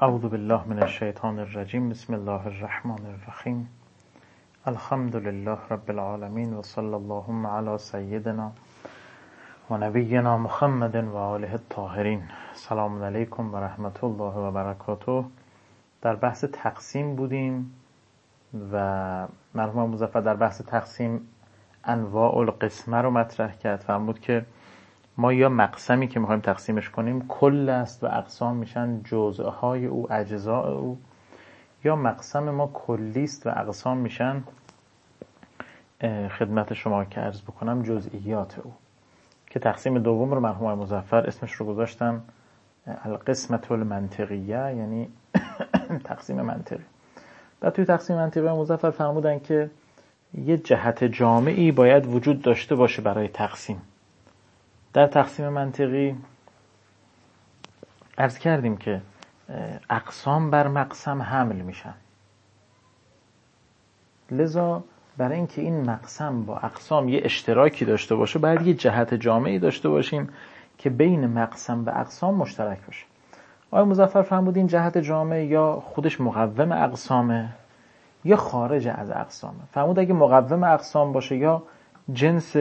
اعوذ بالله من الشیطان الرجیم. بسم الله الرحمن الرحیم. الحمد لله رب العالمین و صلی اللهم علی سیدنا و نبینا محمد و آله الطاهرین. سلام علیکم و رحمت الله و برکاته. در بحث تقسیم بودیم و مرحوم مظفر در بحث تقسیم انواع القسمه رو مطرح کرد. فرمود که ما یا مقسمی که میخوایم تقسیمش کنیم کل است و اقسام میشن جزءهای او، اجزاء او، یا مقسم ما کلی است و اقسام میشن خدمت شما که عرض بکنم جزئیات او. که تقسیم دوم رو مرحوم مظفر اسمش رو گذاشتن القسمة المنطقیه، یعنی تقسیم منطقی. بعد توی تقسیم منطقی مظفر فرمودن که یه جهت جامعی باید وجود داشته باشه برای تقسیم. در تقسیم منطقی عرض کردیم که اقسام بر مقسم حمل میشن، لذا برای اینکه این مقسم با اقسام یه اشتراکی داشته باشه باید یه جهت جامعی داشته باشیم که بین مقسم و اقسام مشترک باشه. آقای مظفر فرمود این جهت جامع یا خودش مقوم اقسامه یا خارج از اقسامه. فرمود اگه مقوم اقسام باشه یا جنس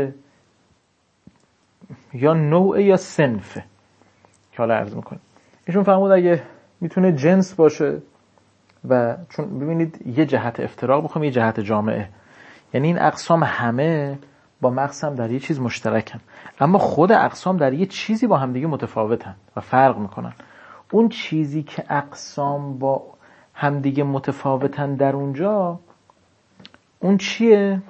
یا نوع یا صنفه که حالا عرض میکنیم. ایشون فرمود اگه میتونه جنس باشه و چون ببینید یه جهت افتراق بخوام یه جهت جامعه، یعنی این اقسام همه با مقسم در یه چیز مشترکن اما خود اقسام در یه چیزی با همدیگه متفاوتن و فرق میکنن. اون چیزی که اقسام با همدیگه متفاوتن در اونجا اون چیه؟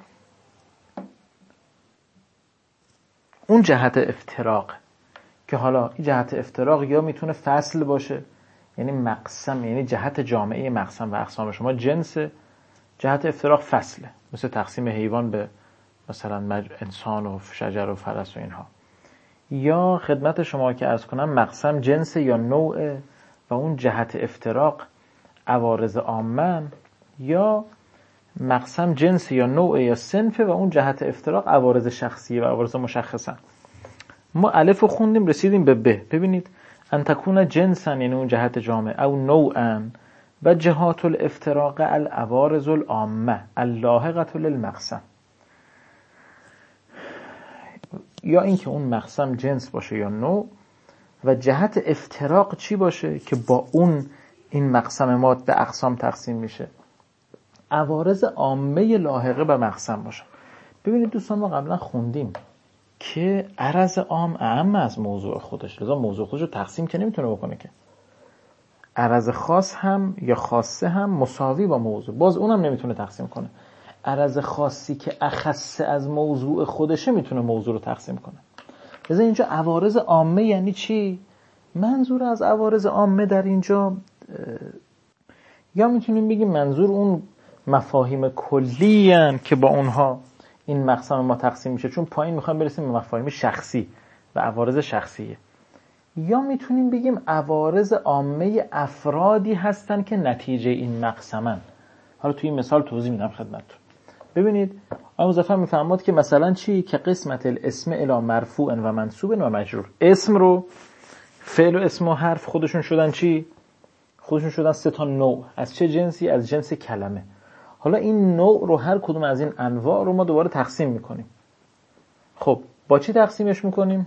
اون جهت افتراق که حالا این جهت افتراق یا میتونه فصل باشه، یعنی مقسم، یعنی جهت جامعه مقسم و اقسام شما جنس، جهت افتراق فصله، مثل تقسیم حیوان به مثلا انسان و شجر و فرس و اینها. یا خدمت شما که عرض کنم مقسم جنس یا نوع و اون جهت افتراق عوارض عامن، یا مقسم جنس یا نوع یا صنفه و اون جهت افتراق عوارض شخصیه و عوارض مشخصه. ما الف رو خوندیم رسیدیم به ب. ببینید ان تکون جنسا یعنی اون جهت جامع، او نوعا و جهات الافتراق العوارض العامه اللاحقه للمقسم. یا اینکه اون مقسم جنس باشه یا نوع و جهت افتراق چی باشه که با اون این مقسم ما به اقسام تقسیم میشه، عوارض عامه لاحقه به مقسم باشه. ببینید دوستان ما قبلا خوندیم که عرض عام اعم از موضوع خودش، لذا موضوع خودش رو تقسیم که نمیتونه بکنه که. عرض خاص هم یا خاصه هم مساوی با موضوع، باز اونم نمیتونه تقسیم کنه. عرض خاصی که اخصه از موضوع خودشه میتونه موضوع رو تقسیم کنه. لذا اینجا عوارض عامه یعنی چی؟ منظور از عوارض عامه در اینجا یا میتونیم بگیم منظور اون مفاهیم کلی هن که با اونها این مقسم ما تقسیم میشه، چون پایین میخوایم برسیم به مفاهیم شخصی و عوارض شخصیه. یا میتونیم بگیم عوارض عامه افرادی هستن که نتیجه این مقسمن. حالا توی این مثال توضیح میدم خدمتتون. ببینید آقای مظفر میفرماد که مثلا چی؟ که قسمت الاسم الی مرفوع و منصوب و مجرور. اسم رو فعل و اسم و حرف خودشون شدن چی؟ خودشون شدن 3 تا نوع. از چه جنسی؟ از جنس کلمه. حالا این نوع رو هر کدوم از این انواع رو ما دوباره تقسیم میکنیم. خب با چی تقسیمش میکنیم؟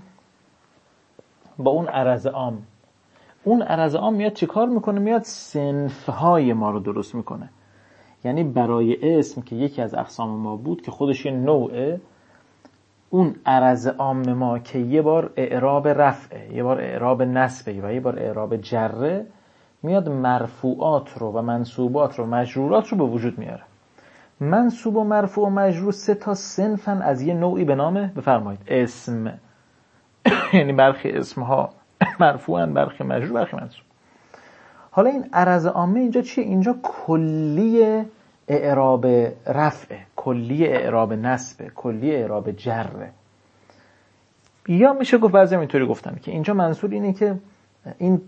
با اون عرض عام. اون عرض عام میاد چی کار میکنه؟ میاد صنفهای ما رو درست میکنه. یعنی برای اسم که یکی از اقسام ما بود که خودش یه نوعه، اون عرض عام ما که یه بار اعراب رفعه، یه بار اعراب نصبه و یه بار اعراب جره، میاد مرفوعات رو و منصوبات رو و مجرورات رو به وجود میاره. منصوب و مرفوع و مجرور 3 تا صنفن از یه نوعی به نام بفرمایید اسم. یعنی برخی اسمها مرفوعن، برخی مجرور، برخی منصوب. حالا این عرض عامه اینجا چیه؟ اینجا کلی اعراب رفعه، کلی اعراب نصبه، کلی اعراب جره. یا میشه گفت بعضی اینطوری گفتن که اینجا منظور اینه که این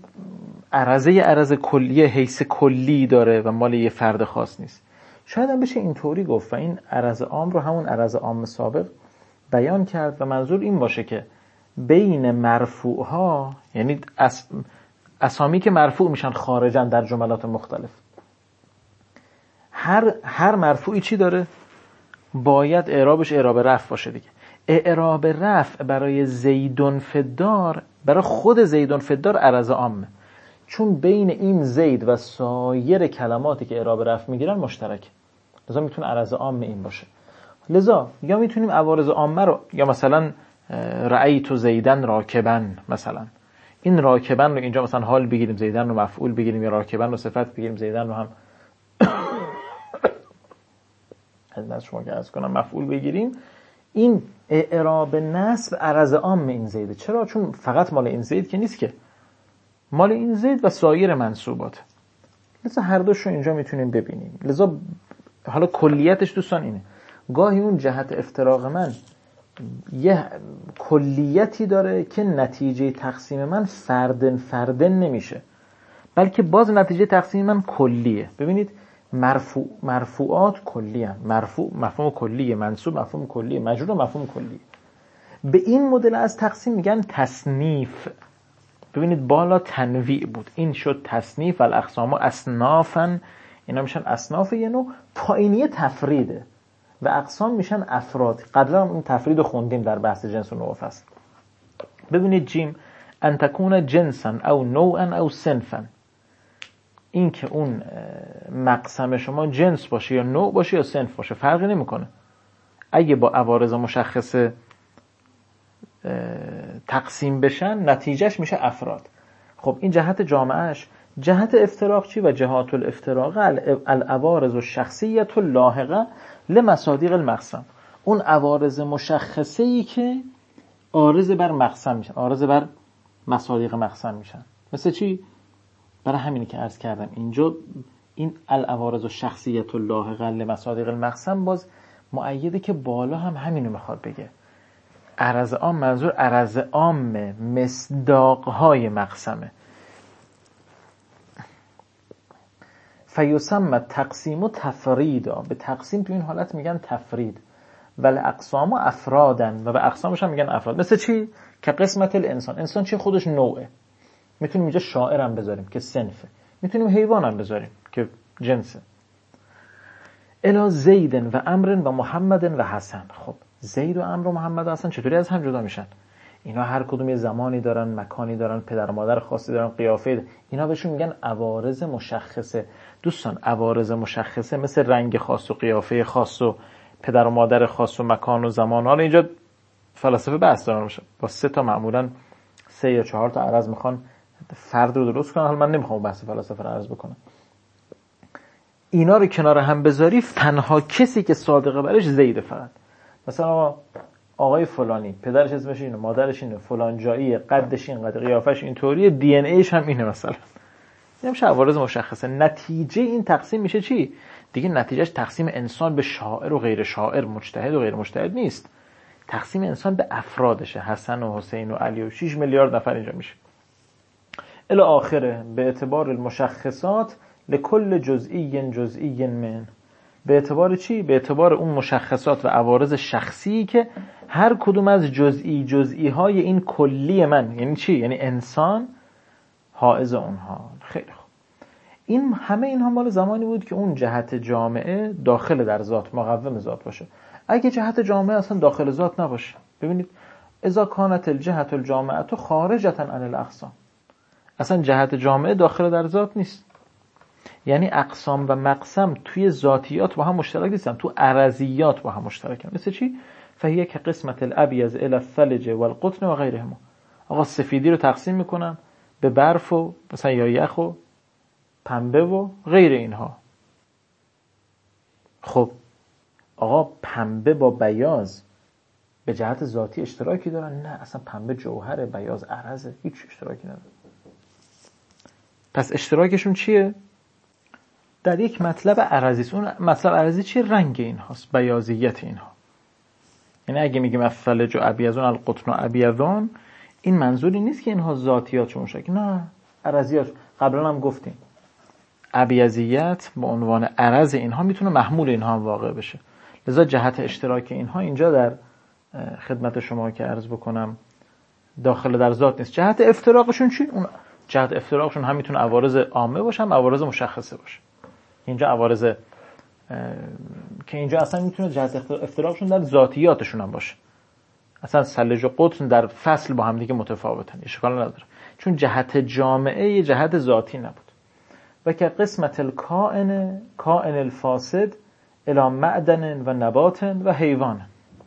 عرض کلیه حیث کلی داره و مال یه فرد خاص نیست. شاید هم بشه اینطوری گفت و این عرض عام رو همون عرض عام سابق بیان کرد و منظور این باشه که بین مرفوعها، یعنی اسامی که مرفوع میشن خارجاً در جملات مختلف. هر مرفوعی چی داره؟ باید اعرابش اعراب رفع باشه دیگه. اعراب رفع برای زیدون فدار، برای خود زیدون فدار عرض عامه، چون بین این زید و سایر کلماتی که اعراب رفع میگیرن مشترک، لذا میتونه عرض عامه این باشه. لذا یا میتونیم عوارض عامه رو، یا مثلا رأیت زیدن راکبن، مثلا این راکبن رو اینجا مثلا حال بگیریم، زیدن رو مفعول بگیریم، یا راکبن رو صفت بگیریم، زیدن رو هم از شما که عرض کنم مفعول بگیریم. این اعراب نصب عرض عام این زیده. چرا؟ چون فقط مال این زید که نیست، که مال این زید و سایر منصوبات. لذا هر دوش رو اینجا میتونیم ببینیم. لذا حالا کلیتش دوستان اینه، گاهی اون جهت افتراق من یه کلیتی داره که نتیجه تقسیم من فردن نمیشه، بلکه باز نتیجه تقسیم من کلیه. ببینید مرفوعات کلی هم. مرفوع مفهوم کلیه، منصوب مفهوم کلیه، مجرور مفهوم کلیه. به این مدل از تقسیم میگن تصنیف. ببینید بالا تنویع بود، این شد تصنیف. الاقسام اصنافن، اینا میشن اصناف یه نوع. پایینیه تفریده و اقسام میشن افراد. قبلا هم این تفرید رو خوندیم در بحث جنس و نوع فصل. ببینید جیم، ان تکون جنسا او نوعا او صنفا، این که اون مقسم شما جنس باشه یا نوع باشه یا صنف باشه فرقی نمیکنه. اگه با عوارض مشخصه تقسیم بشن نتیجهش میشه افراد. خب این جهت جامعهش. جهت افتراق چی؟ و جهات الافتراق العوارض الشخصیة اللاحقه لمصادیق المقسم، اون عوارض مشخصه‌ای که عارض بر مقسم میشن، عارض بر مصادیق مقسم میشن. مثل چی؟ برای همینی که عرض کردم اینجا این العوارض الشخصیة اللاحقه لمصادیق المقسم باز مؤیده که بالا هم همینو میخواد بگه. عرض عام منظور عرض عام مصداقهای مقسمه. فیسمى تقسیم و تفریدا، به تقسیم تو این حالت میگن تفرید. ولی اقسام و افرادن، و به اقسامش هم میگن افراد. مثل چی؟ که قسمت الانسان، انسان چی؟ خودش نوعه. میتونیم اینجا شاعر هم بذاریم که صنفه، میتونیم حیوان هم بذاریم که جنسه. الا زیدن و امرن و محمدن و حسن. خب زید و امر و محمد و حسن چطوری از هم جدا میشن؟ اینا هر کدوم یه زمانی دارن، مکانی دارن، پدر و مادر خاصی دارن، قیافه دارن. اینا بهشون میگن عوارض مشخصه. دوستان عوارض مشخصه مثل رنگ خاص و قیافه خاص و پدر و مادر خاص و مکان و زمان. حالا اینجا فلاسفه بحث دارن باشه با 3 تا معمولا 3 یا 4 تا عرض میخوان فرد رو درست کنن. حالا من نمیخوام بحث فلاسفه رو عرض بکنم. اینا رو کنار هم بذاری، تنها کسی که صادقه برش زیده. فقط مثلا آقای فلانی پدرش اسمش اینه، مادرش اینه، فلان جاییه، قدش اینقدر، قیافش اینطوریه، دی ان ایش هم اینه مثلا. این میشه عوارض مشخصه. نتیجه این تقسیم میشه چی؟ دیگه نتیجهش تقسیم انسان به شاعر و غیر شاعر، مجتهد و غیر مجتهد نیست. تقسیم انسان به افرادشه، حسن و حسین و علی و 6 میلیارد نفر اینجا میشه. الی آخره به اعتبار المشخصات لکل جزئی من. به اعتبار چی؟ به اعتبار اون مشخصات و عوارض شخصی که هر کدوم از جزئی های این کلی من، یعنی چی؟ یعنی انسان حائز اونها. خیلی خوب. این همه اینها مال زمانی بود که اون جهت جامعه داخل در ذات، مقوم ذات باشه. اگه جهت جامعه اصلا داخل ذات نباشه، ببینید اذا کانت الجهت الجامعه خارجة عن الاقسام، اصلا جهت جامعه داخل در ذات نیست. یعنی اقسام و مقسم توی ذاتیات با هم مشترک نیستن، تو عرضیات با هم مشترکن. مثل چی؟ فهیه که قسمت الابیض الی الثلج والقطن و غیرهما. آقا سفیدی رو تقسیم میکنم به برف و مثلا یا یخ و پنبه و غیر اینها. خب آقا پنبه با بیاض به جهت ذاتی اشتراکی دارن؟ نه، اصلا پنبه جوهره، بیاض عرضه، هیچ اشتراکی نداره. پس اشتراکشون چیه؟ در یک مطلب عرضی است. اون مطلب عرضی چیه؟ رنگ اینهاست، بیاضیت اینها. یعنی اگه میگیم الثلج و ابیضون القطن و ابیضون، این منظوری نیست که اینها ذاتیاتشون شکل، نه، عرضیات. قبلا هم گفتیم ابیضیت به عنوان عرض اینها میتونه محمول اینها هم واقع بشه. لذا جهت اشتراک اینها اینجا در خدمت شما که عرض بکنم داخل در ذات نیست. جهت افتراقشون چی؟ اون جهت افتراقشون هم میتونه عوارض عامه باشه هم عوارض مشخصه باشه. اینجا عوارض که اینجا اصلا میتونه جهت افتراقشون در ذاتیاتشون هم باشه. اصلا سلج و قطن در فصل با هم دیگه متفاوتن، اشکال نداره، چون جهت جامعه یه جهت ذاتی نبود. و که قسمت الکائن الفاسد الی معدن و نبات و حیوان.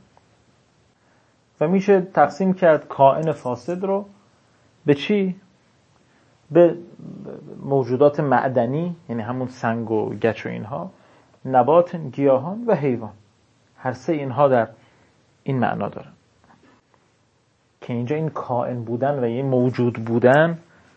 و میشه تقسیم کرد کائن فاسد رو به چی؟ به موجودات معدنی، یعنی همون سنگ و گچ و اینها، نبات، گیاهان و حیوان. هر سه اینها در این معنا دارن که اینجا این کائن بودن و این موجود بودن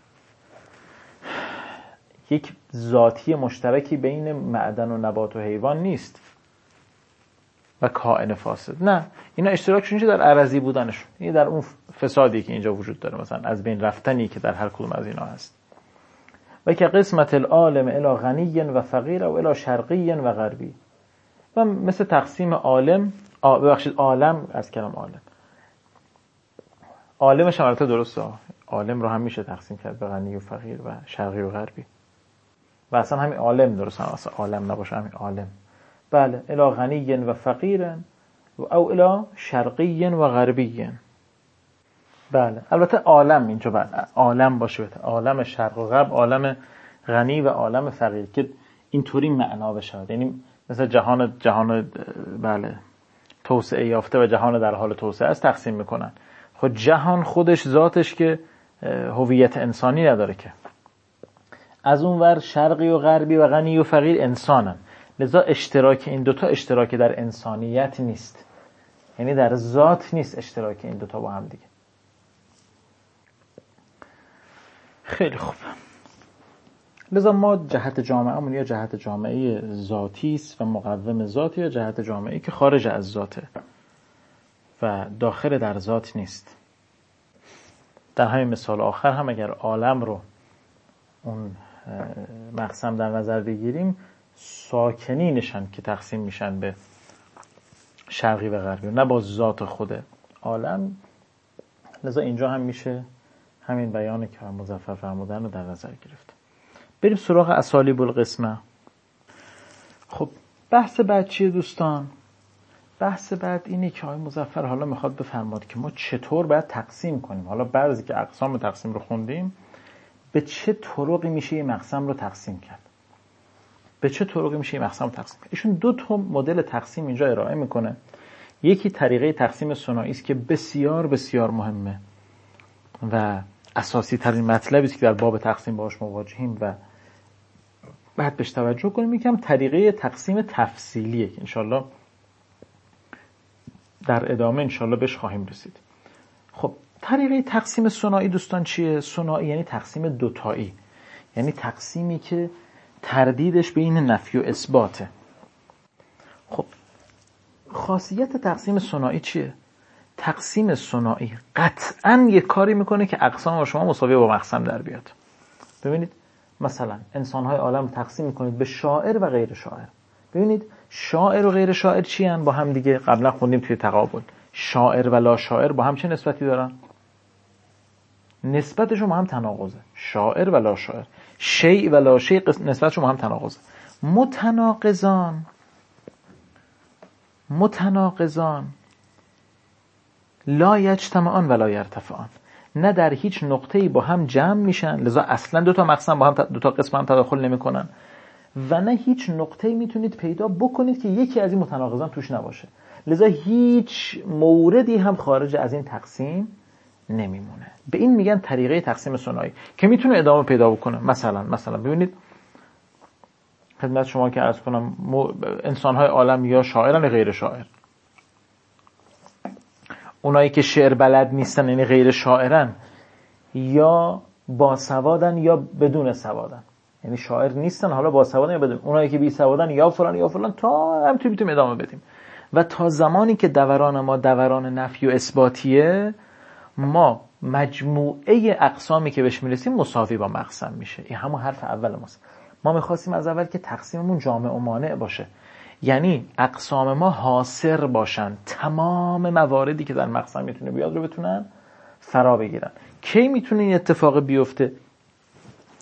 یک ذاتی مشترکی بین معدن و نبات و حیوان نیست و کائن فاسد، نه، اینا اشتراکشون چیه؟ در عرضی بودنشون، یعنی در اون فسادی که اینجا وجود داره، مثلا از بین رفتنی که در هر کدوم از اینا هست. و که قسمت العالم الی غنی و فقیر و الی شرقی و غربی. و مثل تقسیم عالم، عالم از کلام عالمش هم البته درسته، عالم رو هم میشه تقسیم کرد به غنی و فقیر و شرقی و غربی، و اصلا همین عالم درسته، اصلا عالم نباشه همین عالم. بله، الی غنی و فقیر او الی شرقی و غربی. بله، البته عالم اینجا بعد عالم باشه، عالم شرق و غرب، عالم غنی و عالم فقیر، که اینطوری معنا بشه، یعنی مثل جهان بله توسعه یافته و جهان در حال توسعه است تقسیم میکنن. خود جهان خودش ذاتش که هویت انسانی نداره که. از اون ور شرقی و غربی و غنی و فقیر انسانن، لذا اشتراک این دوتا اشتراک در انسانیت نیست، یعنی در ذات نیست اشتراک این دوتا با هم دیگه. خیلی خوب، لذا ما جهت جامعه‌مون یا جهت جامعه ذاتی است و مقوم ذاتی، یا جهت جامعه‌ای که خارج از ذاته و داخل در ذات نیست. در همین مثال آخر هم اگر عالم رو اون مقسم در نظر بگیریم، ساکنینشن که تقسیم میشن به شرقی و غربی، نه با ذات خود عالم. لذا اینجا هم میشه همین بیانی که مظفر فرمودن رو در نظر گرفت. بریم سراغ اسالیب القسمه. خب بحث بعد چیه دوستان؟ بحث بعد اینه که آقای مظفر حالا میخواد بفرماد که ما چطور باید تقسیم کنیم. حالا بعضی که اقسام تقسیم رو خوندیم، به چه طرقی میشه این مقسم رو تقسیم کرد، به چه طرقی میشه این مقسم رو تقسیم کرد. ایشون دو تا مدل تقسیم اینجا ارائه میکنه. یکی طریقه تقسیم ثنایی است که بسیار بسیار مهمه و اساسی ترین مطلبی است که در باب تقسیم باهاش مواجهیم و بعد بهش توجه کنیم. یکم طریقه تقسیم تفصیلیه که انشالله در ادامه انشالله بهش خواهیم رسید. خب طریقه تقسیم ثنایی دوستان چیه؟ ثنایی یعنی تقسیم دوتایی، یعنی تقسیمی که تردیدش بین نفی و اثباته. خب خاصیت تقسیم ثنایی چیه؟ تقسیم ثنایی قطعاً یک کاری میکنه که اقسام شما مساوی با مقسم در بیاد. ببینید مثلا انسان‌های عالم تقسیم میکنید به شاعر و غیر شاعر. ببینید شاعر و غیر شاعر چی هن با هم دیگه؟ قبلا خوندیم توی تقابل. شاعر و لا شاعر با هم چه نسبتی دارن؟ نسبتشون با هم تناقضه. شاعر و لا شاعر، شیء و لا شیء نسبتشون با هم تناقضه. متناقضان لا یجتمعان ولا یرتفعان، نه در هیچ نقطه‌ای با هم جمع میشن، لذا اصلا دو تا مقسم با هم، دو تا قسم هم تداخل نمیکنن، و نه هیچ نقطه‌ای میتونید پیدا بکنید که یکی از این متناقضان توش نباشه، لذا هیچ موردی هم خارج از این تقسیم نمیمونه. به این میگن طریقه تقسیم ثنایی که میتونه ادامه پیدا بکنه. مثلا ببینید خدمت شما که عرض کنم، انسان‌های عالم یا شاعرن یا غیر شاعر. اونایی که شعر بلد نیستن یعنی غیر شاعرن، یا باسوادن یا بدون سوادن، یعنی شاعر نیستن حالا باسوادن یا بدون. اونایی که بی سوادن یا فلان تا هم میتونیم ادامه بدیم. و تا زمانی که دوران ما دوران نفی و اثباتیه، ما مجموعه اقسامی که بهش میرسیم مساوی با مقسم میشه. این همون حرف اول ماست. ما میخواستیم از اول که تقسیممون جامع و مانع باشه، یعنی اقسام ما حاصر باشن، تمام مواردی که در مقسم میتونه بیاد رو بتونن فرا بگیرن. کی میتونه این اتفاق بیفته؟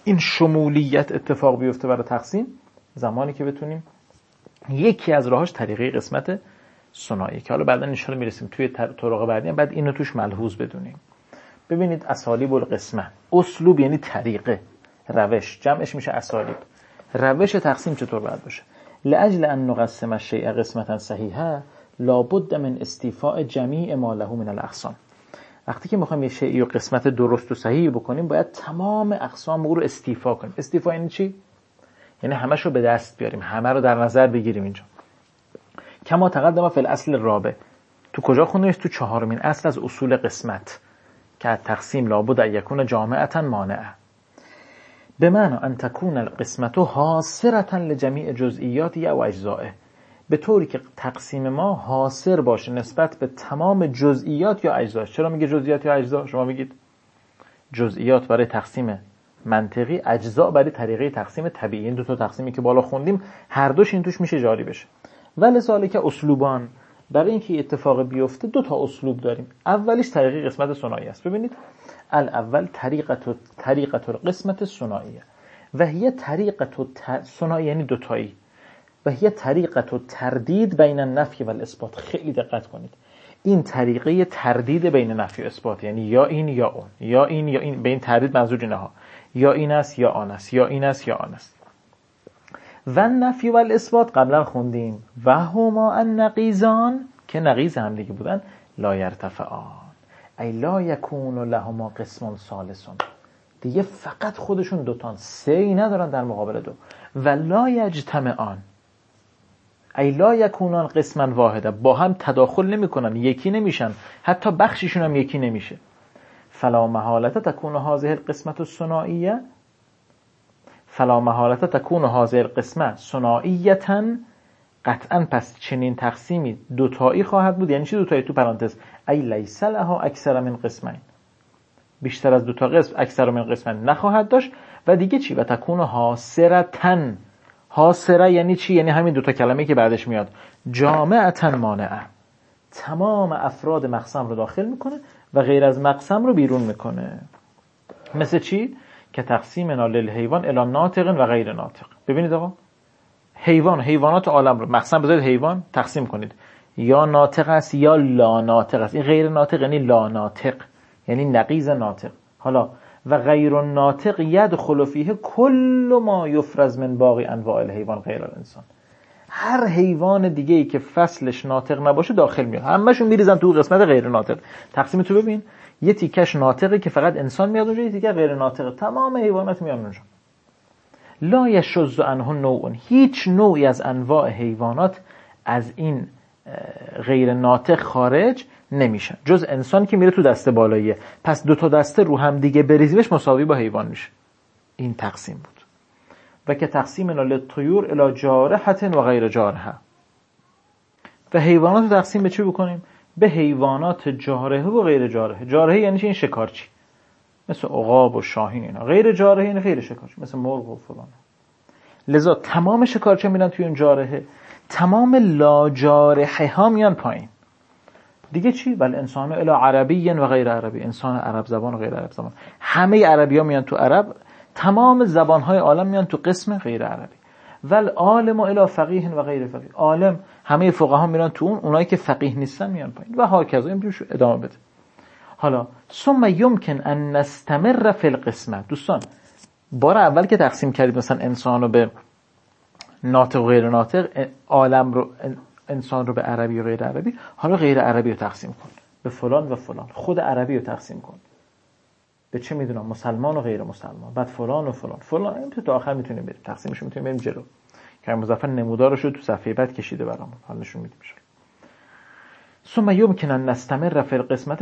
این شمولیت اتفاق بیفته برای تقسیم زمانی که بتونیم یکی از راهاش طریقه قسمت ثنایی که حالا بعدا ان شاء الله میرسیم توی طرق بعدی، بعد اینو توش ملحوظ بدونیم. ببینید اسالیب القسمه، اسلوب یعنی طریقه، روش، جمعش میشه اسالیب. روش تقسیم چطور باید باشه؟ لاجل ان نقسم الشیء قسمتا صحیحه لابد من استیفاء جمیع ما له من الاقسام. وقتی که میخوایم یه شیئی رو قسمت درست و صحیح بکنیم باید تمام اقسام او رو استیفا کنیم. استیفا یعنی چی؟ یعنی همش رو به دست بیاریم، همه رو در نظر بگیریم. اینجا کما تقدم فی الاصل الرابع، تو کجا خوندیم؟ تو 4مین اصل از اصول قسمت که تقسیم لابد ان یکون جامعه مانعه، به معنی ان تکون القسمت حاصره لجمیع جزئیات او اجزائه، به طوری که تقسیم ما حاصر باشه نسبت به تمام جزئیات یا اجزاش. چرا میگه جزئیات یا اجزا؟ شما میگید جزئیات برای تقسیم منطقی، اجزا برای طریقه تقسیم طبیعی. این دو تا تقسیمی که بالا خوندیم هر دوش این توش میشه جاری بشه. ولذالک اسلوبان، برای اینکه اتفاق بیفته دو تا اسلوب داریم. اولیش طریقه قسمت ثنایی است. ببینید الاول طریقه القسمت ثنائیه و هي طریقه ثنایی یعنی دو تایی، و هي طریقه تردید بین النفی و الاثبات. خیلی دقت کنید، این طریقه تردید بین نفی و اثبات، یعنی یا این یا اون، یا این یا این. به این تردید منظور اینه ها، یا این است یا آن است، یا این است یا آن است. و نفی و الاثبات قبلا خوندیم و هما النقیضان، که نقیض هم دیگه بودن، لا یرتفعان ای لا یکون لهما قسم ثالث، دیگه فقط خودشون دوتان، سه ای ندارن در مقابل دو. و لا یجتمعان ای لا یکونان قسما واحده، با هم تداخل نمیکنن، یکی نمیشن، حتی بخششون هم یکی نمیشه. فلا محالة تكون هذه القسمة الثنائية، فلا محالة تكون هذه القسمة ثنائية، قطعا پس چنین تقسیمی دوتایی خواهد بود. یعنی چی دوتایی؟ تو پرانتز ای لیس لها اکثر من قسمین، بیشتر از دوتا قسم، اکثر من قسمین نخواهد داشت. و دیگه چی؟ و تکون حاصرتن، حاصره یعنی چی؟ یعنی همین دوتا کلمه که بعدش میاد، جامعتن مانعه، تمام افراد مقسم رو داخل میکنه و غیر از مقسم رو بیرون میکنه. مثل چی؟ که تقسیمنا للحیوان الی ناطق و غیر ناطق. ببینید آقا، حیوانات عالم رو مقسم بذارید، حیوان تقسیم کنید، یا ناطق است یا لا ناطق است. این غیر ناطق یعنی لا ناطق، یعنی نقیض ناطق. حالا و غیر الناطق یدخل فیه کل ما یفرز من باقی انواع الحیوان غیر الانسان. هر حیوان دیگه ای که فصلش ناطق نباشه داخل میاد، همشون میریزن تو قسمت غیر ناطق. تقسیم تو ببین، یه تیکش ناطقه که فقط انسان میاد اونجا، یه تیکه غیر ناطقه، تمام حیوانات میان اونجا. لا یشذ عنه نوع، هیچ نوعی از انواع حیوانات از این غیر ناطق خارج نمیشن، جز انسان که میره تو دسته بالاییه. پس دو تا دسته رو هم دیگه بریزیمش مساوی با حیوان میشه. این تقسیم بود. و که تقسیمنا للطیور الی جارحه و غیر جارحه، و حیوانات رو تقسیم به چی بکنیم؟ به حیوانات جارحه و غیر جارحه. جارحه یعنی چی؟ این شکارچی، مثل عقاب و شاهین اینا. غیر جارحه یعنی غیر شکارچی، مثل مرغ و فلان. لذا تمام شکارچی میرن توی اون جارحه، تمام لا جارحه ها میان پایین. دیگه چی؟ بل انسان الی عربی و غیر عربی، انسان عرب زبان و غیر عرب زبان. همه عربی ها میان تو عرب، تمام زبانهای عالم میان تو قسم غیر عربی. ول عالم الی فقیه و غیر فقیه، عالم همه فقها میرن تو اون، اونایی که فقیه نیستن میان پایین و هاکذا. این ادامه بده. حالا ثم یمکن ان نستمر فی القسمه. دوستان بار اول که تقسیم کردید مثلا انسان رو به ناطق و غیر ناطق، عالم رو، انسان رو به عربی و غیر عربی، حالا غیر عربی رو تقسیم کن به فلان و فلان، خود عربی رو تقسیم کن به چه میدونم مسلمان و غیر مسلمان، بعد فلان و فلان فلان. این تا آخر میتونیم بریم تقسیمش، میتونیم بریم جلو. که مظفر نمودارش رو تو صفحه بعد کشیده برامون، حالا نشون میدیم. ثم يمكن ان نستمر في القسمه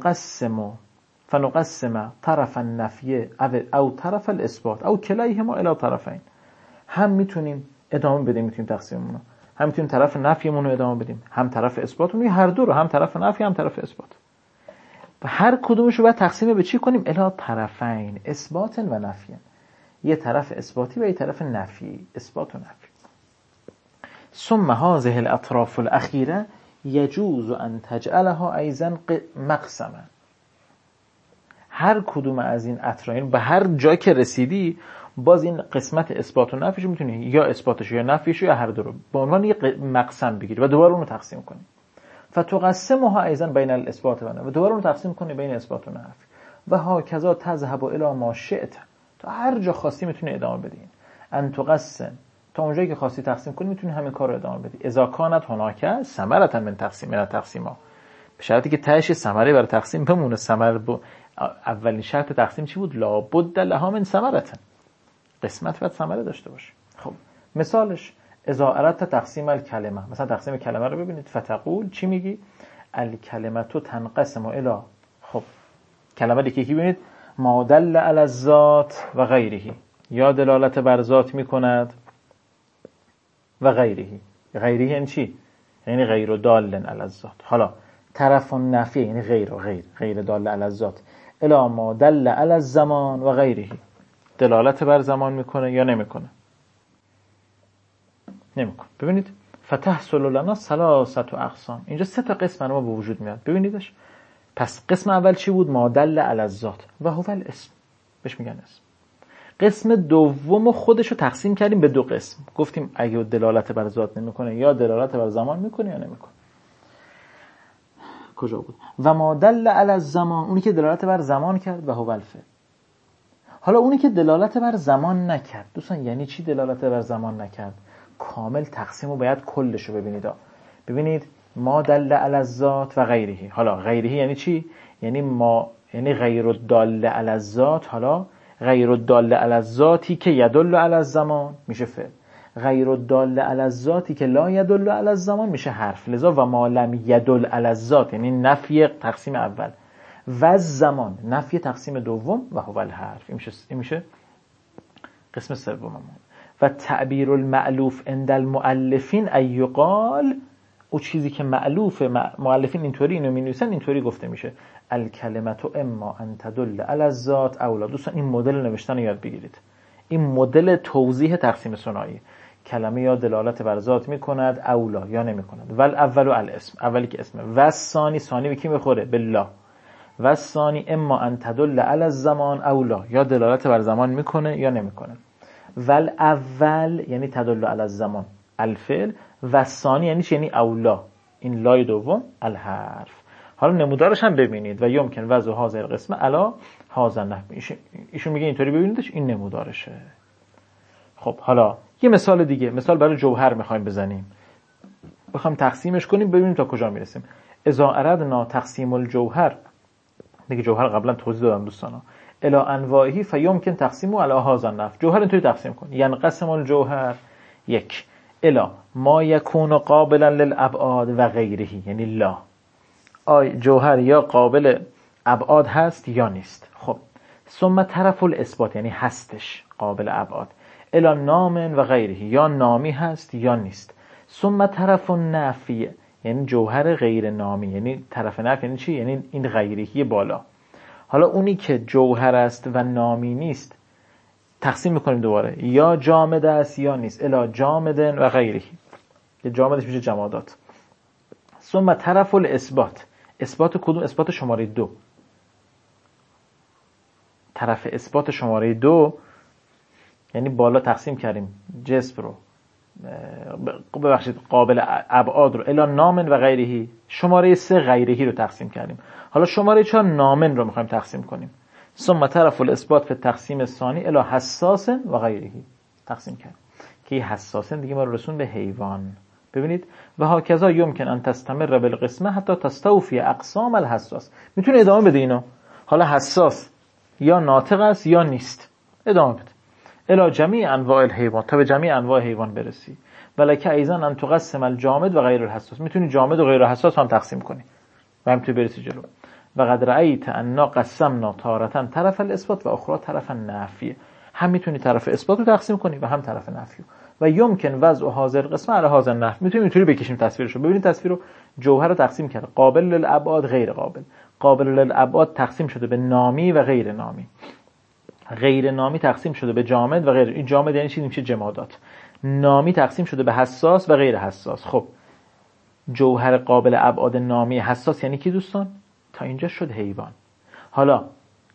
فنقسم طرف النفی او طرف الاثبات او کلیهما الى طرفین. هم میتونیم ادامه بدیم، میتونیم تقسیممون، هم میتونیم طرف نفیمون رو ادامه بدیم، هم طرف اثباتمون، هر دو رو، هم طرف نفی هم طرف اثبات. و هر کدومش رو باید تقسیم به چی کنیم؟ الی طرفین، اثبات و نفی. یه طرف اثباتی و یه طرف نفی، اثبات و نفی. ثم هذه الاطراف الاخیره یجوز ان تجعلها ایضا مقسما. هر کدوم از این اطراین به هر جا که رسیدی باز این قسمت اثبات و نفیش میتونی یا اثباتش یا نفیش یا هر دو رو به عنوان یک مقسم بگیری و دوباره اون رو تقسیم کنی. فتقسمها ایضا بین الاثبات و نفی، و دوباره اون رو تقسیم کنی بین اثبات و نفی. و هاکذا تذهب الی ما شئت، تا هر جا خواستی میتونی ادامه بدی. ان تقسم، تا اونجایی که خواستی تقسیم کنی میتونی همین کار رو ادامه بدی. اذا کانت هناک ثمرة من تقسیم من التقسیمات، به شرطی که تهش ثمره برای تقسیم بمونه. اولین شرط تقسیم چی بود؟ لابد لها من ثمرة، قسمت باید ثمره داشته باشه. خب مثالش اذا اردت تقسیم الکلمه، مثلا تقسیم کلمه رو ببینید، فتقول چی میگی؟ الکلمه تنقسم الی، خب کلمه دیگه کی ببینید، ما دل علی الذات و غیره، یا دلالت بر ذات میکند و غیره. غیره یعنی چی؟ یعنی غیر دال علی الذات. حالا طرف نفی یعنی غیر دال علی الذات. الی ما دل علی الزمان و غیره، دلالت بر زمان میکنه یا نمیکنه؟ نمیکنه. ببینید فتحصل لنا ثلاثه اقسام، اینجا سه تا قسم ما به وجود میاد. ببینیدش. پس قسم اول چی بود؟ ما دل علی الذات و هو الاسم، بهش میگن اسم. قسم دوم خودش رو تقسیم کردیم به دو قسم، گفتیم اگه دلالت بر ذات نمیکنه یا دلالت بر زمان میکنه یا نمیکنه. کجا بود؟ و ما دل علی الزمان، اونی که دلالت بر زمان کرد، و هو الفعل. حالا اونی که دلالت بر زمان نکرد، دوستان یعنی چی دلالت بر زمان نکرد؟ کامل تقسیم رو باید کلش رو ببینید. ببینید ما دل علی الذات و غیره. حالا غیره یعنی چی؟ یعنی غیر الدال علی الذات. حالا غیر الدال علی الذاتی که یدل علی الزمان میشه فعل، غیر الدال علی الذاتی که لا یدل علی الزمان میشه حرف. لذا و ما لم یدل علی الذات یعنی نفی تقسیم اول، و زمان نفی تقسیم دوم، و هو الحرف، این میشه قسم سوممون. و تعبیر المألوف عند المؤلفین ایقال، او چیزی که مألوف مؤلفین اینطوری اینو می‌نویسن اینطوری گفته میشه، الکلمه اما ان تدل علی الذات او لا. دوستان این مدل نوشتن رو یاد بگیرید. این مدل توضیح تقسیم ثنایی، کلمه یا دلالت بر ذات میکند او لا یا نمیکند. ول اول الاسم، اولی که اسمه، و ثانی، ثانی به کی میخوره؟ بالله. و ثانی اما ان تدل علی الزمان او لا، یا دلالت بر زمان میکنه یا نمیکنه. ول اول یعنی تدل علی الزمان الفعل، و ثانی یعنی چی؟ یعنی اولا، این لای دوم الحرف. حالا نمودارش هم ببینید. و یمکن وضع هذا القسم علی هذا النحو، ایشون میگه اینطوری ببینیدش، این نمودارشه. خب حالا یه مثال دیگه، مثال برای جوهر میخوایم بزنیم، بخوام تقسیمش کنیم ببینیم تا کجا میرسیم. اذا اردنا تقسیم الجوهر، دیگه جوهر قبلا توضیح دادم دوستانا، الی انواعه فیمکن تقسیمه علی هذا النحو. جوهر اینطوری تقسیم کن، ینقسم الجوهر یک الی ما یکون قابلا للابعاد و غیره، یعنی لا، جوهر یا قابل ابعاد هست یا نیست. خب ثم طرف الاثبات یعنی هستش قابل ابعاد، الی نام و غیره، یا نامی هست یا نیست. ثم طرف النفی یعنی جوهر غیر نامی، یعنی طرف نفی یعنی چی؟ یعنی این غیرهی بالا. حالا اونی که جوهر است و نامی نیست تقسیم میکنیم دوباره، یا جامد است یا نیست، الی جامد و غیره، که جامدش میشه جمادات. ثم طرف الاثبات، اثبات کدوم؟ اثبات شماره 2. طرف اثبات شماره 2 یعنی بالا تقسیم کردیم جسم رو، ببخشید قابل ابعاد رو، الی نامن و غیرهی. شماره 3 غیرهی رو تقسیم کردیم. حالا شماره 4 نامن رو میخوایم تقسیم کنیم. ثم طرف الاثبات فی تقسیم الثانی الی حساس و غیرهی تقسیم کردیم، که حساسن دیگه ما رو رسون به حیوان. ببینید و هاکذا یمکن ان تستمر بالقسمه حتی تستوفی اقسام الحساس. میتونه ادامه بده اینو. حالا حساس یا ناطق است یا نیست، ادامه بده الی جمیع انواع الحیوان، تا به جمیع انواع حیوان برسی. ولکه ایضا ان تقسم الجامد و غیر الحساس، میتونی جامد و غیر حساس هم تقسیم کنی و همینطوری برسی جلو. و قد رأیت ان قسمنا تارة طرف الاثبات و اخرى طرف النفی، هم میتونی طرف اثبات رو تقسیم کنی و هم طرف نفی. و یمکن وضع هذا القسم علی هذا النحو، میتونیم اینطوری بکشیم تصویرشو. ببینید تصویر رو، جوهر رو تقسیم کرده، قابل للابعاد غیر قابل. قابل للابعاد تقسیم شده به نامی و غیر نامی، غیر نامی تقسیم شده به جامد و غیر. این جامد یعنی چی؟ میشه جمادات. نامی تقسیم شده به حساس و غیر حساس. خب جوهر قابل ابعاد نامی حساس یعنی کی دوستان؟ تا اینجا شد حیوان. حالا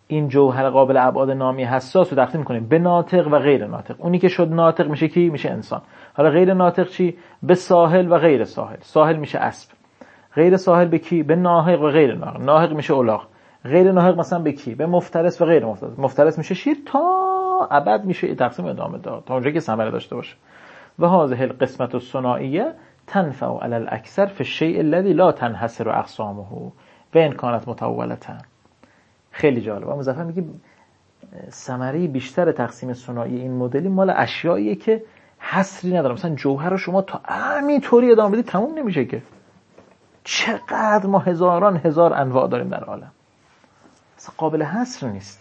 این جوهر قابل ابعاد نامی حساس رو تقسیم کنیم به ناطق و غیر ناطق. اونی که شد ناطق میشه کی؟ میشه انسان. حالا غیر ناطق چی؟ به ساحل و غیر ساحل. ساحل میشه اسب. غیر ساحل به کی؟ به ناهق و غیر ناهق. ناهق میشه الاغ. غیر ناهق مثلا به کی؟ به مفترس و غیر مفترس. مفترس میشه شیر تا ابد میشه تقسیم ادامه داد تا اونجایی که ثمره داشته باشه. و هذه القسمة الثنائیه تنفع علی الاکثر فی الشیء الذی لا تنحصر اقسامه و ان کانت متولة. خیلی جالبه. مظفر میگه ثمره بیشتر تقسیم ثنایی این مدلی مال اشیاییه که حصری نداره. مثلا جوهر رو شما تا همینطوری ادامه بدید تموم نمیشه که. چقدر ما هزاران هزار انواع داریم در عالم، اصلا قابل حصر نیست.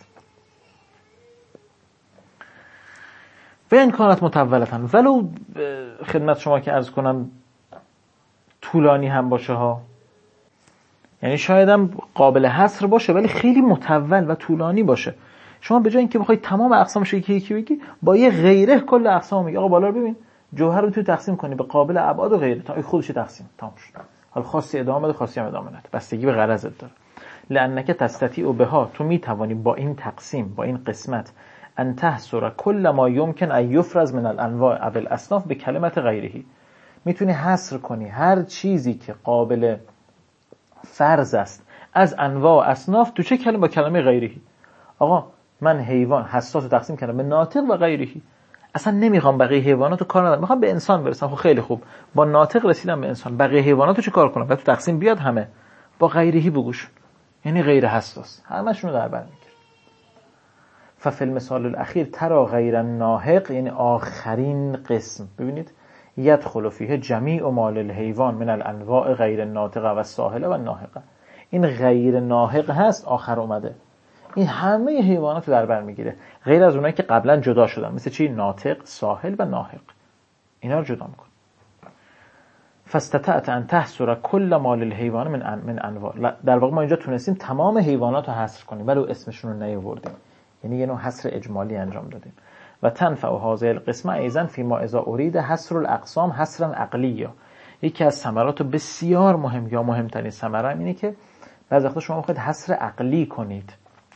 و این کانت متولتن، ولو خدمت شما که عرض کنم طولانی هم باشه ها، یعنی شاید هم قابل حصر باشه ولی خیلی متول و طولانی باشه. شما به جای اینکه بخواید تمام اقسامش یکی بگی، با یه غیره کل اقسام میگی آقا بالا رو ببین، جوهر رو تو تقسیم کنی به قابل ابعاد و غیره تا خودش تقسیم تمام شد. حالا خاصی ادامه بده، خاصی هم ادامه نده، بستگی به غرضت داره. لانک تستطیع بها، تو میتوانی با این تقسیم، با این قسمت، ان تحصر کل ما یمکن ان یفرز من الانواع او الاصناف به کلمت غیره. میتونی حصر کنی هر چیزی که قابل فرض است از انواع و اصناف تو چه کلمه؟ با کلمه غیره. آقا من حیوان حساس رو تقسیم کردم به ناطق و غیره، اصلا نمیخوام بقیه حیوانات رو کار ندارم، میخوام به انسان برسم. خب خیلی خوب، با ناطق رسیدم به انسان، بقیه حیوانات رو چه کار کنم؟ بعد تو تقسیم بیاد همه با غیره بگوش، یعنی غیر حساس، همشون رو در بر میگیره. ففی المثال الاخیر ترى غیر الناهق، یعنی آخرین قسم، ببینید یدخل فیه جمیع مال الحیوان من الانواع غیر الناطقه و الساحله و الناهقه. این غیر ناهق هست، آخر اومده، این همه حیوانات رو در بر میگیره، غیر از اونایی که قبلا جدا شدن، مثل چی؟ ناطق، ساحل و ناهق، اینا رو جدا میکن. فاستطعت ان تحصر کل مال الحیوان من انواع. در واقع ما اینجا تونستیم تمام حیوانات رو حصر کنیم ولی اسمشون رو نیاوردیم، یعنی یه نوع حصر اجمالی انجام دادیم. و تنفع هذه القسمه ایضا فيما اذا اريد حصر الاقسام حصرا عقلیا. یکی از ثمرات بسیار مهم یا مهمترین ثمره اینه که بعضی وقتا شما میخواید حصر عقلی کنید.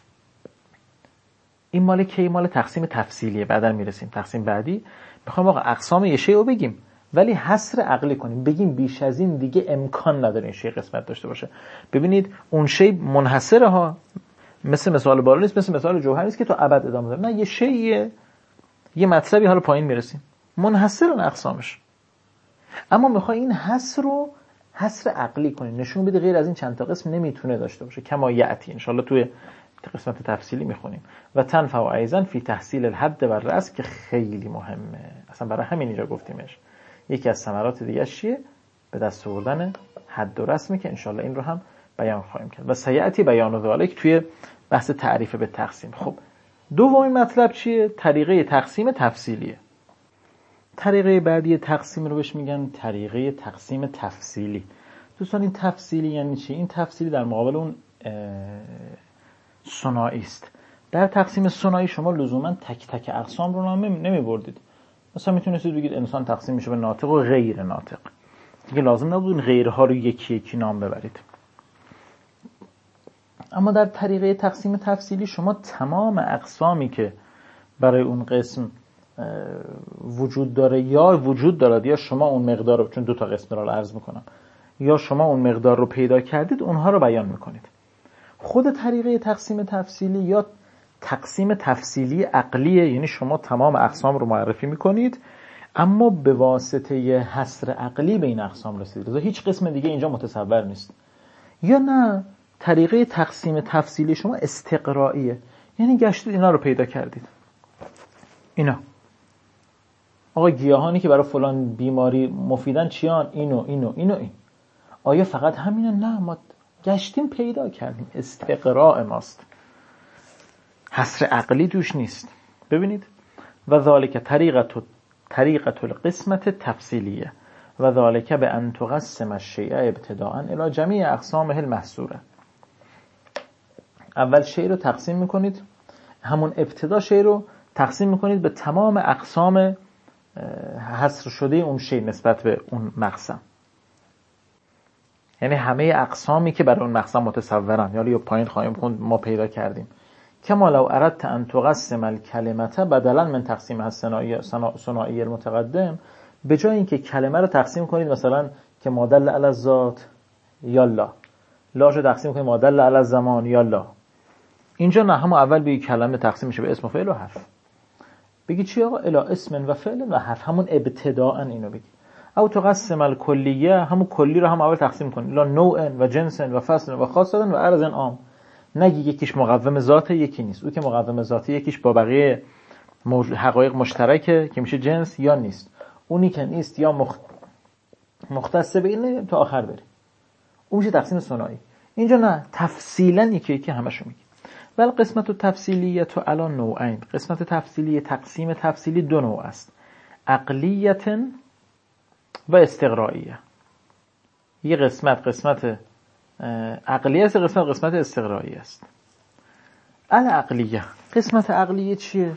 این مال کی؟ مال تقسیم تفصیلیه، بعدا میرسیم تقسیم بعدی. میخوایم آقا اقسام یه شی رو بگیم ولی حصر عقلی کنیم، بگیم بیش از این دیگه امکان نداره این شی قسمت داشته باشه. ببینید اون شی منحصره ها، مثل مثال بالا نیست، مثل مثال جوهر نیست که تو ابد ادامه داره، نه، یه شیء، یه مطلبی، حالا پایین میرسیم، منحصرن اقسامش. اما میخوای این حصر رو حصر عقلی کنی، نشون بده غیر از این چند تا قسم نمیتونه داشته باشه. کما یاتی ان شاء الله توی قسمت تفصیلی میخونیم. و تنفع ایضا فی تحصیل الحد و الرأس، که خیلی مهمه، اصلا برای همین اینجا گفتیمش. یکی از ثمرات دیگه چیه؟ به دست آوردن حد و رسمی که ان شاء الله این رو هم بیان خواهیم کرد. و سیاتی بیان ذالک توی بحث تعریف به تقسیم. خب دومین مطلب چیه؟ طریقه تقسیم تفصیلیه. طریقه بعدی تقسیم رو بهش میگن طریقه تقسیم تفصیلی. دوستان این تفصیلی یعنی چی؟ این تفصیلی در مقابل اون ثنایی است. در تقسیم ثنایی شما لزوما تک تک اقسام رو نمی بردید. مثلا میتونستید بگید انسان تقسیم میشه به ناطق و غیر ناطق، دیگه لازم نبود اون غیرها رو یکی یکی نام ببرید. اما در طریقه تقسیم تفصیلی شما تمام اقسامی که برای اون قسم وجود داره یا وجود دارد، یا شما اون مقدار رو، چون دو تا قسم رو عرض میکنم، یا شما اون مقدار رو پیدا کردید، اونها رو بیان میکنید. خود طریقه تقسیم تفصیلی یا تقسیم تفصیلی عقلیه، یعنی شما تمام اقسام رو معرفی میکنید اما به واسطه حصر عقلی به این اقسام رسیدید، لذا هیچ قسم دیگه اینجا متصور نیست. یا نه، طریقه تقسیم تفصیلی شما استقرائیه، یعنی گشتید اینا رو پیدا کردید. اینا آقا گیاهانی که برای فلان بیماری مفیدن چیان؟ اینو اینو اینو این. آیا فقط همینه؟ نه، ما گشتیم پیدا کردیم، استقراء ماست، حصر عقلی توش نیست. ببینید و ذالک طریقه القسمت تفصیلیه و ذالک به ان تقسم الشیء ابتداء الی جمیع اقسامه المحصوره. اول شیء رو تقسیم میکنید، همون ابتدا شیء رو تقسیم میکنید به تمام اقسام حصر شده اون شیء نسبت به اون مقسم، یعنی همه اقسامی که برای اون مقسم متصورن، یا پایین خواهیم خوند ما پیدا کردیم، کما لو اردت ان تقسم الکلمه بدلا من تقسیم ثنایی المتقدم، به جای اینکه کلمه رو تقسیم کنید مثلا که ما دل علی الذات یا لا، لاش رو تقسیم کنید ما دل علی الزمان یا لا، اینجا نه، همون اول بگی کلمه تقسیم میشه به اسم و فعل و حرف. بگی چی آقا؟ الا اسم و فعل و حرف، همون ابتداءً اینو بگی. او تقسم الکلیه، همون کلی رو هم اول تقسیم کن، الا نوع و جنس و فصل و خاص و عرض عام. نگی یکیش مقوم ذاته یکی نیست، او که مقوم ذاته یکیش با بقیه حقایق مشترکه که میشه جنس یا نیست، اونی که نیست یا مختص به اینه تا آخر بری، اون میشه تقسیم ثنایی. اینجا نه، تفصیلا یکی یکی همشو میگی. ولی قسمت تفصیلیه تو الان نوعین، قسمت تفصیلی، تقسیم تفصیلی دو نوع است، عقلیت و استقرائیه. یه قسمت عقلیه است، قسمت استقرائیه است. العقلیه، قسمت عقلیه چیه؟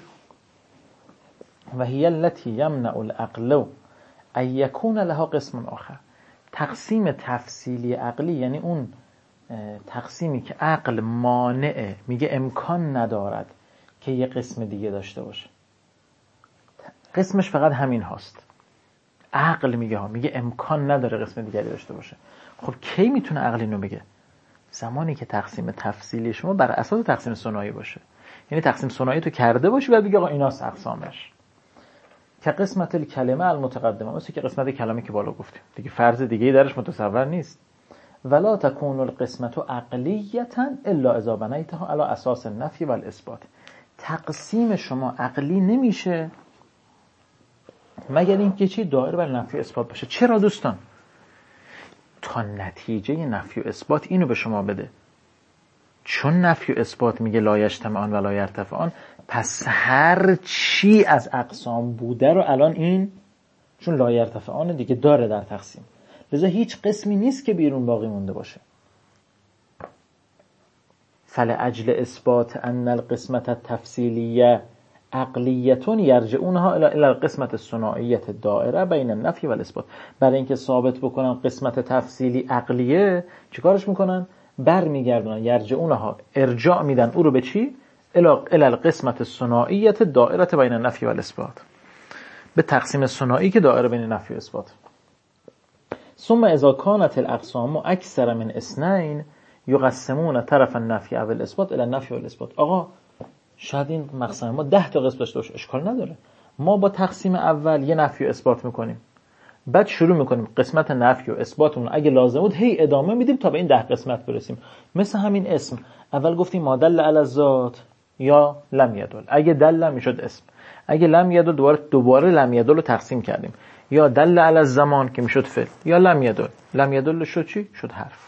و هی التي یمنع العقل ان یکون لها قسم آخر. تقسیم تفصیلی عقلی یعنی اون تقسیمی که عقل مانعه، میگه امکان ندارد که یه قسم دیگه داشته باشه، قسمش فقط همین هاست. عقل میگه امکان نداره قسم دیگری داشته باشه. خب کی میتونه عقل اینو بگه؟ زمانی که تقسیم تفصیلی شما بر اساس تقسیم ثنایی باشه، یعنی تقسیم ثنایی تو کرده باشی بعد بگی آقا ایناست اقسامش. که قسمت الکلمه المتقدمه، مثل که قسمت کلمه که بالا گفتیم دیگه، فرض دیگه ای درش متصور نیست. ولا تكون القسمه عقلیه الا اذا بنیتها على اساس النفی والاثبات. تقسیم شما عقلی نمیشه مگر اینکه چی؟ دایره بر نفی و اثبات باشه. چرا دوستان؟ تا نتیجه نفی و اثبات اینو به شما بده. چون نفی و اثبات میگه لا یجتمعان و لا یرتفعان، پس هر چی از اقسام بوده رو الان این چون لا یرتفعان دیگه داره در تقسیم، لذا هیچ قسمی نیست که بیرون باقی مونده باشه. فلأجل اثبات ان القسمة التفصیلیه عقلیتون یرجعونها الى القسمة الثنائیه الدائره بین النفی و الاثبات. برای اینکه ثابت بکنن قسمت تفصیلی عقلیه، چیکارش میکنن؟ برمیگردونن، یرجعونها، ارجاع میدن او رو به چی؟ الى القسمة الثنائیه الدائره بین النفی و الاثبات، به تقسیم ثنایی که دائره بین نفی و اثبات. ثم اذا كانت الاقسام اکثر من اثنين یقسمون طرف النفی او الاثبات الى النفی و الاثبات. آقا شاید این مقسم ما 10 تا قسم داشته باشه، اشکال نداره، ما با تقسیم اول یه نفی و اثبات میکنیم، بعد شروع میکنیم قسمت نفی و اثباتمون اگه لازم بود هی ادامه میدیم تا به این 10 قسمت برسیم. مثل همین اسم، اول گفتیم ما دل علی الذات یا لم یدل، اگه دل میشد اسم، اگه لم یدل دوباره لم یدل رو تقسیم کردیم، یا دل علی الزمان که میشد فعل، یا لم یدل شد چی؟ شد حرف.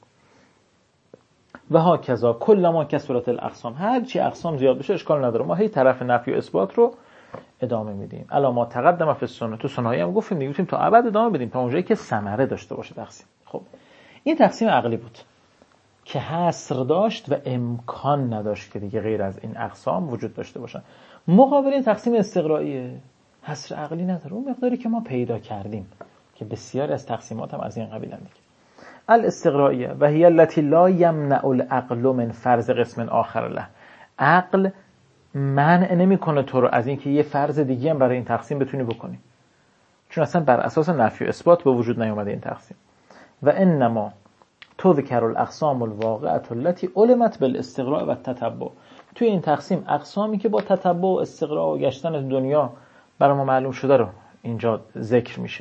و ها کذا کل ما کثرت الاقسام، هر چی اقسام زیاد بشه اشکال نداره، ما هی طرف نفی و اثبات رو ادامه میدیم. الا ما تقدم فی السنه، تو ثنایی هم گفتیم دیگه، تا ابد ادامه بدیم تا اونجایی که ثمره داشته باشه تقسیم. خب این تقسیم عقلی بود که حصر داشت و امکان نداشت که دیگه غیر از این اقسام وجود داشته باشن. مقابل این تقسیم استقرائیه، حصر عقلی نداره، اون مقداری که ما پیدا کردیم که بسیاری از تقسیمات هم از این قبیلن دیگه. الاستقرائیه و هی التي لا یمنع العقل من فرض قسم آخر له. عقل منع نمیکنه تو رو از اینکه یه فرض دیگه هم برای این تقسیم بتونی بکنی، چون اصلا بر اساس نفی و اثبات به وجود نیومده این تقسیم. و انما تذکر الاقسام الواقعه التي علمت بالاستقراء و التتبع. توی این تقسیم اقسامی که با تتبع و استقراء و گشتن دنیا برای ما معلوم شده رو اینجا ذکر میشه،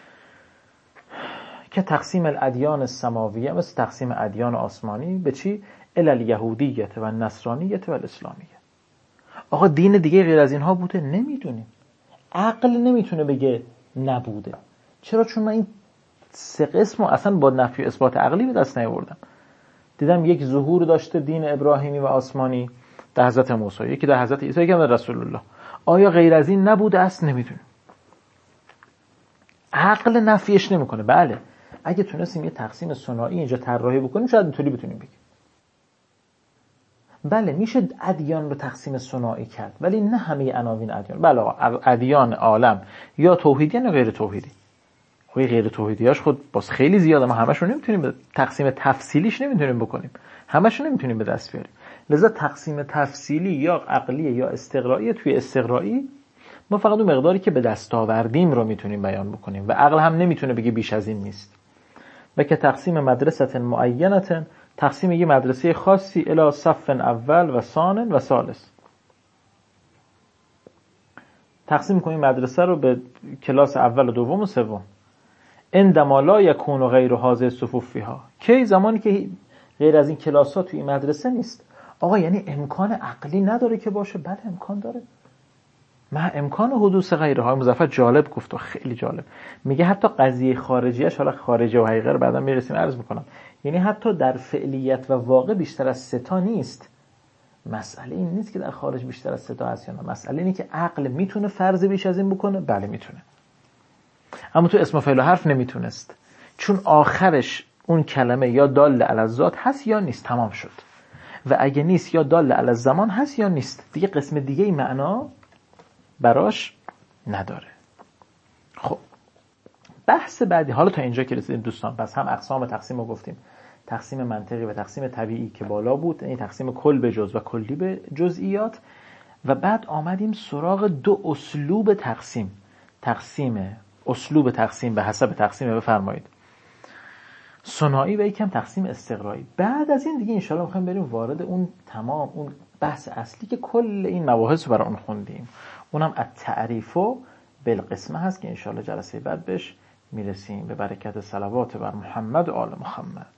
که تقسیم الادیان السماویه، مثل تقسیم ادیان آسمانی به چی؟ الی الیهودیه و النصرانیه و الاسلامیه. آقا دین دیگه غیر از اینها بوده؟ نمیدونیم. عقل نمیتونه بگه نبوده. چرا؟ چون من این 3 قسم اصلا با نفی و اثبات عقلی به دست نیاوردم. دیدم یک ظهور داشته دین ابراهیمی و آسمانی در حضرت موسی، یکی در حضرت عیسی، یکی در رسول الله. آیا غیر از این نبوده است؟ نمیدونیم. عقل نفیش نمیکنه. بله اگه تونستیم یه تقسیم ثنایی اینجا طراحی بکنیم شاید اینطوری بتونیم بگیم بله میشه ادیان رو تقسیم ثنایی کرد، ولی نه همه عناوین ادیان. بله ادیان عالم یا توحیدی یا غیر توحیدی. خب غیر توحیدیاش خود باز خیلی زیاده، ما همش رو نمیتونیم تقسیم تفصیلیش نمیتونیم بکنیم، همش رو نمیتونیم به دست بیاریم. لذا تقسیم تفصیلی یا عقلی یا استقرایی، توی استقرایی ما فقط اون مقداری که به دست آوردیم رو میتونیم بیان بکنیم و عقل هم نمیتونه بگه بیش از این نیست. و که تقسیم مدرسه معینه، تقسیم یه مدرسه خاصی الی صف اول و ثان و ثالث، تقسیم کنیم مدرسه رو به کلاس اول و دوم و سوم. عندما لا یکون غیر هذه صفوف فیها، کی؟ زمانی که غیر از این کلاس ها توی این مدرسه نیست. آقا یعنی امکان عقلی نداره که باشه؟ بله امکان داره. ما امکان حدوث غیرها. مظفر جالب گفت و خیلی جالب، میگه حتی قضیه خارجیش، حالا خارجه و حقیقه رو بعدا میرسیم عرض میکنم، یعنی حتی در فعلیت و واقع بیشتر از 3 تا نیست. مسئله این نیست که در خارج بیشتر از 3 تا هست یا نه، مسئله اینه که عقل میتونه فرض بیش از این بکنه. بله میتونه، اما تو اسم و فعل و حرف نمیتونست، چون آخرش اون کلمه یا دال علی الذات هست یا نیست، تمام شد. و اگه نیست یا دال علی الزمان هست یا نیست، دیگه قسم دیگه ای معنا براش نداره. خب بحث بعدی، حالا تا اینجا که رسیدیم دوستان، پس هم اقسام تقسیم رو گفتیم، تقسیم منطقی و تقسیم طبیعی که بالا بود، یعنی تقسیم کل به جز و کلی به جزئیات، و بعد آمدیم سراغ 2 اسلوب تقسیم. اسلوب تقسیم به حسب تقسیم بفرمایید ثنایی و یکم تقسیم استقرایی. بعد از این دیگه انشاءالله میخوایم بریم وارد اون تمام اون بحث اصلی که کل این مباحث رو برای اون خوندیم، اونم التعریف بالقسمه هست که انشاءالله جلسه بعد بهش میرسیم. به برکت صلوات بر محمد و آل محمد.